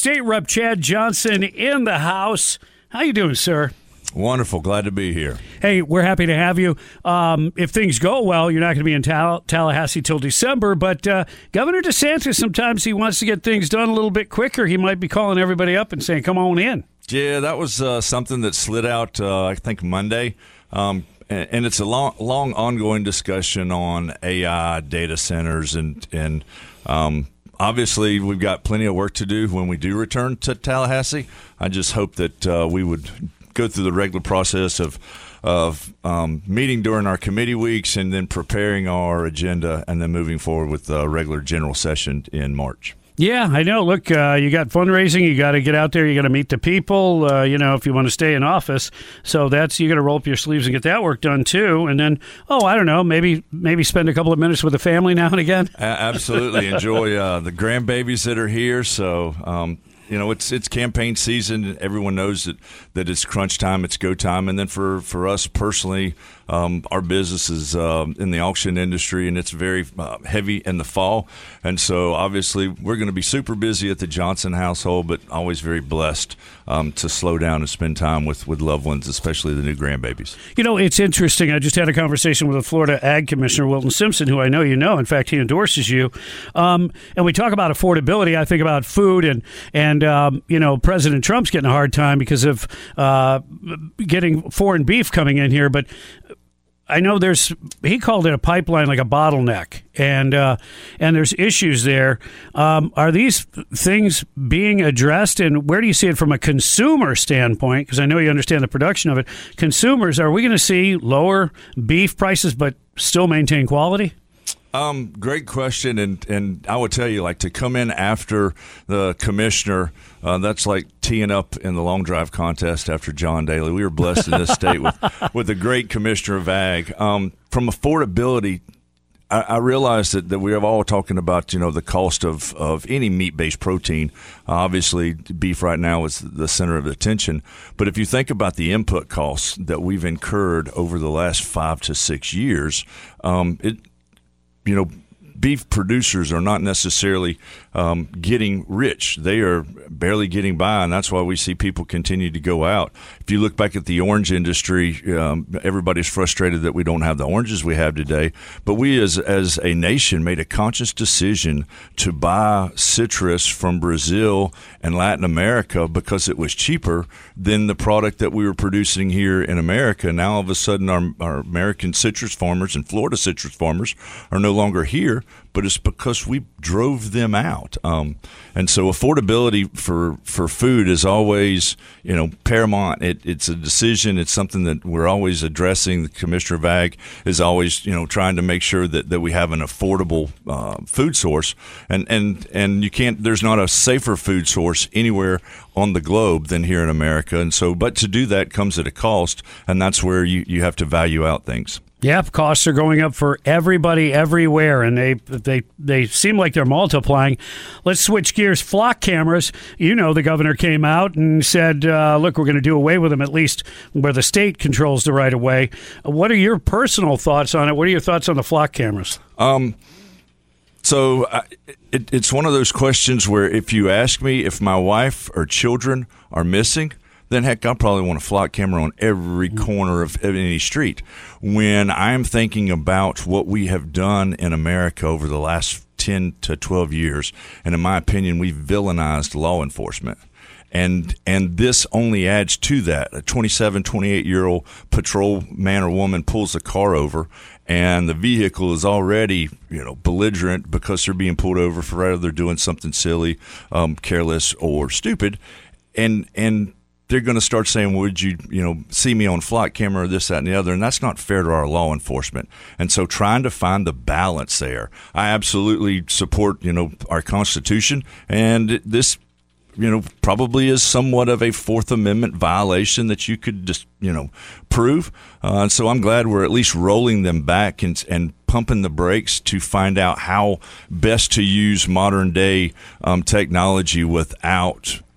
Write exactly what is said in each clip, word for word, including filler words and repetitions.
State Rep Chad Johnson in the house. How you doing, sir? Wonderful. Glad to be here. Hey, we're happy to have you. Um, if things go well, you're not going to be in Tall- Tallahassee till December, but uh, Governor DeSantis, sometimes he wants to get things done a little bit quicker. He might be calling everybody up and saying, come on in. Yeah, that was uh, something that slid out, uh, I think, Monday. Um, and, and it's a long, long ongoing discussion on A I, data centers, and, and um, obviously we've got plenty of work to do when we do return to Tallahassee. I just hope that uh, we would go through the regular process of of um, meeting during our committee weeks and then preparing our agenda and then moving forward with the regular general session in March. Yeah, I know. Look, uh, you got fundraising. You got to get out there. You got to meet the people, uh, you know, if you want to stay in office. So that's, you got to roll up your sleeves and get that work done too. And then, oh, I don't know, maybe maybe spend a couple of minutes with the family now and again. A- absolutely. Enjoy uh, the grandbabies that are here. So, um, You know, it's it's campaign season. Everyone knows that, that it's crunch time, it's go time. And then for, for us personally, um, our business is uh, in the auction industry, and it's very uh, heavy in the fall. And so, obviously, we're going to be super busy at the Johnson household, but always very blessed um, to slow down and spend time with, with loved ones, especially the new grandbabies. You know, it's interesting. I just had a conversation with the Florida Ag Commissioner, Wilton Simpson, who I know you know. In fact, he endorses you. Um, and we talk about affordability. I think about food and, and um, you know, President Trump's getting a hard time because of uh, getting foreign beef coming in here. But I know there's, he called it a pipeline, like a bottleneck, and uh, and there's issues there. Um, are these things being addressed, and where do you see it from a consumer standpoint? Because I know you understand the production of it. Consumers, are we going to see lower beef prices but still maintain quality? Um, great question, and, and I would tell you, like, to come in after the commissioner, uh, that's like teeing up in the long drive contest after John Daly. We were blessed in this state with, with a great commissioner of ag. Um, from affordability, I, I realize that, that we are all talking about, you know, the cost of, of any meat-based protein. Uh, obviously, beef right now is the center of attention. But if you think about the input costs that we've incurred over the last five to six years, um, it you know, beef producers are not necessarily um, getting rich. They are barely getting by, and that's why we see people continue to go out. If you look back at the orange industry, um, everybody's frustrated that we don't have the oranges we have today. But we as as a nation made a conscious decision to buy citrus from Brazil and Latin America because it was cheaper than the product that we were producing here in America. Now, all of a sudden, our, our American citrus farmers and Florida citrus farmers are no longer here, but it's because we drove them out. Um, and so affordability for, for food is always, you know, paramount. It, it's a decision. It's something that we're always addressing. The Commissioner of Ag is always, you know, trying to make sure that, that we have an affordable uh, food source. And, and, and you can't, there's not a safer food source anywhere on the globe than here in America. And so, but to do that comes at a cost, and that's where you, you have to value out things. Yep, costs are going up for everybody everywhere, and they they they seem like they're multiplying. Let's switch gears. Flock cameras. You know, the governor came out and said, uh, look, we're going to do away with them, at least where the state controls the right of way. What are your personal thoughts on it? What are your thoughts on the flock cameras? Um, so uh, it, it's one of those questions where if you ask me if my wife or children are missing, then heck, I probably want a flock camera on every corner of any street. When I'm thinking about what we have done in America over the last ten to twelve years, and in my opinion, we've villainized law enforcement. And and this only adds to that. A twenty-seven, twenty-eight-year-old patrol man or woman pulls a car over, and the vehicle is already, you know, belligerent because they're being pulled over for either they're doing something silly, um, careless, or stupid. And and they're going to start saying, would you, you know, see me on flock camera or this, that, and the other? And that's not fair to our law enforcement. And so trying to find the balance there, I absolutely support, you know, our Constitution. And this, you know, probably is somewhat of a Fourth Amendment violation that you could just, you know, prove. Uh, and so I'm glad we're at least rolling them back and, and pumping the brakes to find out how best to use modern day um, technology without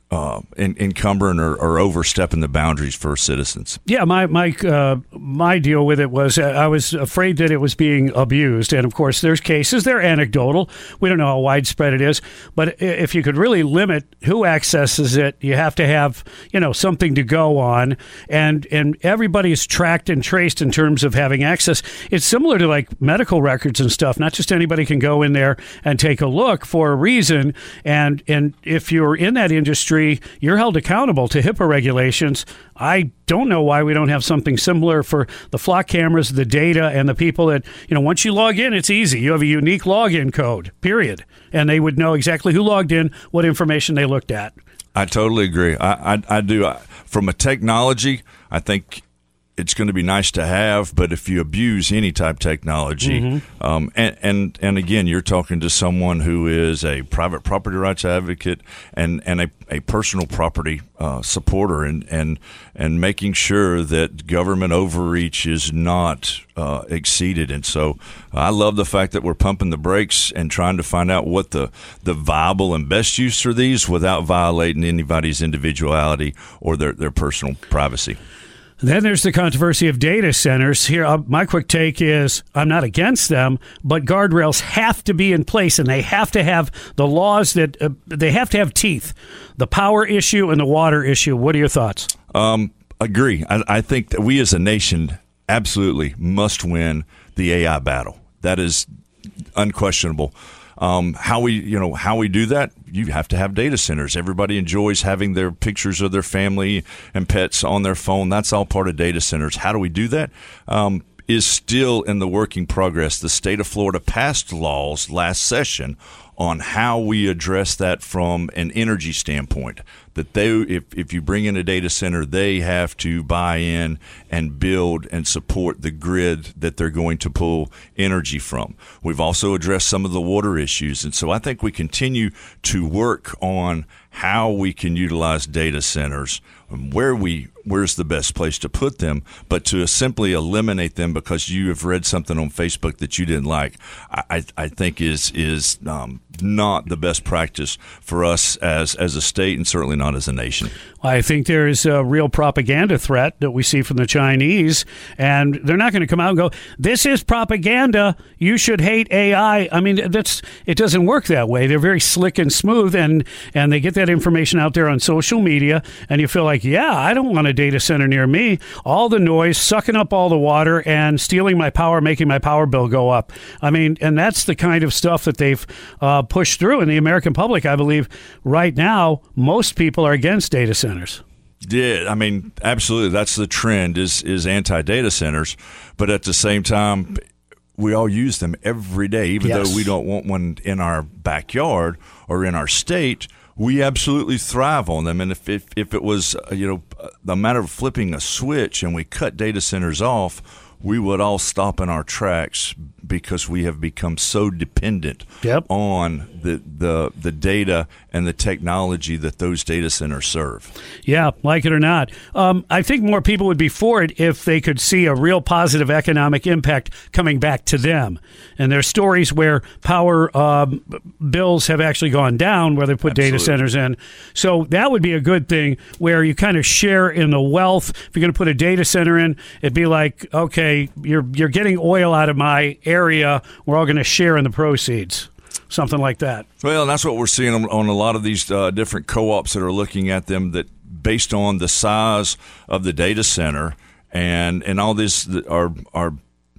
uh, en- encumbering or, or overstepping the boundaries for citizens. Yeah, my my uh, my deal with it was uh, I was afraid that it was being abused, and of course, there's cases. They're anecdotal. We don't know how widespread it is, but if you could really limit who accesses it, you have to have you know something to go on, and and everybody is tracked and traced in terms of having access. It's similar to like medical records and stuff. Not just anybody can go in there and take a look for a reason, and and if you're in that industry, you're held accountable to HIPAA regulations. I don't know why we don't have something similar for the flock cameras, the data, and the people that, you know, once you log in, it's easy. You have a unique login code, period. And they would know exactly who logged in, what information they looked at. I totally agree. I, I, I do. I, from a technology, I think it's going to be nice to have, but if you abuse any type of technology, mm-hmm. um, and, and and again, you're talking to someone who is a private property rights advocate and, and a, a personal property uh, supporter, and, and and making sure that government overreach is not uh, exceeded. And so I love the fact that we're pumping the brakes and trying to find out what the, the viable and best use for these without violating anybody's individuality or their, their personal privacy. Then there's the controversy of data centers. Here, uh, my quick take is I'm not against them, but guardrails have to be in place, and they have to have the laws that uh, they have to have teeth. The power issue and the water issue. What are your thoughts? Um, agree. I, I think that we as a nation absolutely must win the A I battle. That is unquestionable. Um, how we, you know, how we do that, you have to have data centers. Everybody enjoys having their pictures of their family and pets on their phone. That's all part of data centers. How do we do that? Um, is still in the working progress. The state of Florida passed laws last session on how we address that from an energy standpoint. That they, if, if you bring in a data center, they have to buy in and build and support the grid that they're going to pull energy from. We've also addressed some of the water issues. And so I think we continue to work on how we can utilize data centers, where we where's the best place to put them, but to simply eliminate them because you have read something on Facebook that you didn't like, I, I think is is um, not the best practice for us as as a state, and certainly not as a nation. I think there is a real propaganda threat that we see from the Chinese, and they're not going to come out and go, this is propaganda, you should hate A I. I mean, that's it doesn't work that way. They're very slick and smooth, and, and they get that information out there on social media, and you feel like, yeah, I don't want a data center near me. All the noise, sucking up all the water, and stealing my power, making my power bill go up. I mean, and that's the kind of stuff that they've uh, pushed through. In the American public, I believe, right now, most people are against data centers. Yeah, I mean, absolutely. That's the trend is is anti-data centers. But at the same time, we all use them every day, even yes. though we don't want one in our backyard or in our state. We absolutely thrive on them. And if, if, if it was, uh, you know, the matter of flipping a switch and we cut data centers off, we would all stop in our tracks because we have become so dependent yep. on the, the the data and the technology that those data centers serve. Yeah, like it or not. Um, I think more people would be for it if they could see a real positive economic impact coming back to them. And there's stories where power um, bills have actually gone down where they put Absolutely. data centers in. So that would be a good thing where you kind of share in the wealth. If you're going to put a data center in, it'd be like, okay, you're you're getting oil out of my area. We're all going to share in the proceeds. Something like that. Well, and that's what we're seeing on, on a lot of these uh, different co-ops that are looking at them, that based on the size of the data center and and all this that are are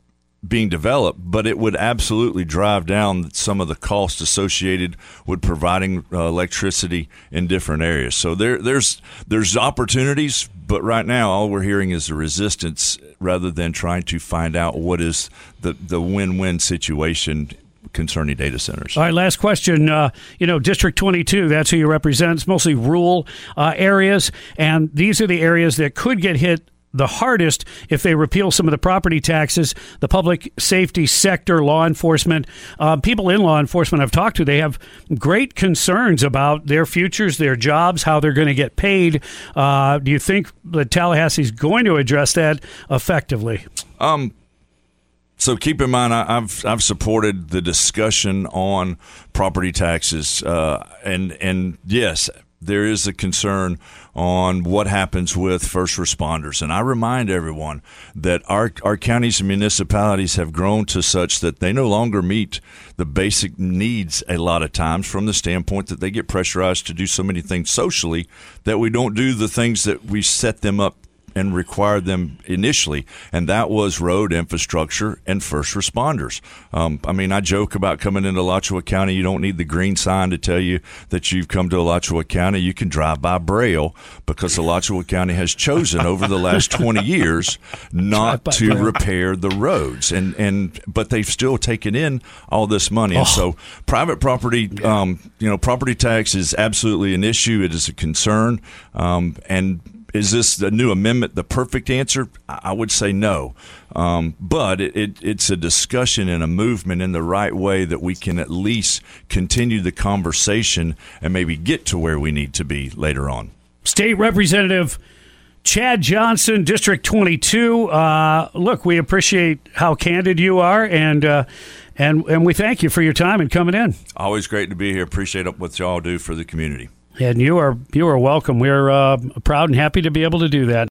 being developed, but it would absolutely drive down some of the costs associated with providing uh, electricity in different areas. So there there's there's opportunities, but right now all we're hearing is the resistance rather than trying to find out what is the, the win-win situation concerning data centers. All right, last question. Uh, you know, District twenty-two, that's who you represent. It's mostly rural uh, areas, and these are the areas that could get hit the hardest if they repeal some of the property taxes. The public safety sector, law enforcement, uh, people in law enforcement I've talked to, they have great concerns about their futures, their jobs, how they're going to get paid. Uh, do you think that Tallahassee's going to address that effectively? Um. So keep in mind, I've I've supported the discussion on property taxes, uh, and and yes, there is a concern on what happens with first responders. And I remind everyone that our, our counties and municipalities have grown to such that they no longer meet the basic needs a lot of times, from the standpoint that they get pressurized to do so many things socially that we don't do the things that we set them up and required them initially, and that was road infrastructure and first responders. Um, I mean, I joke about coming into Alachua County. You don't need the green sign to tell you that you've come to Alachua County. You can drive by Braille, because Alachua County has chosen over the last twenty years not to Braille. repair the roads, and and but they've still taken in all this money. Oh. And so private property, um, you know, property tax is absolutely an issue. It is a concern, um, and is this the new amendment the perfect answer? I would say no. Um, but it, it, it's a discussion and a movement in the right way that we can at least continue the conversation and maybe get to where we need to be later on. State Representative Chad Johnson, District twenty-two. Uh, look, we appreciate how candid you are, and uh, and and we thank you for your time and coming in. Always great to be here. Appreciate what y'all do for the community. And you are you are welcome. We're uh, proud and happy to be able to do that.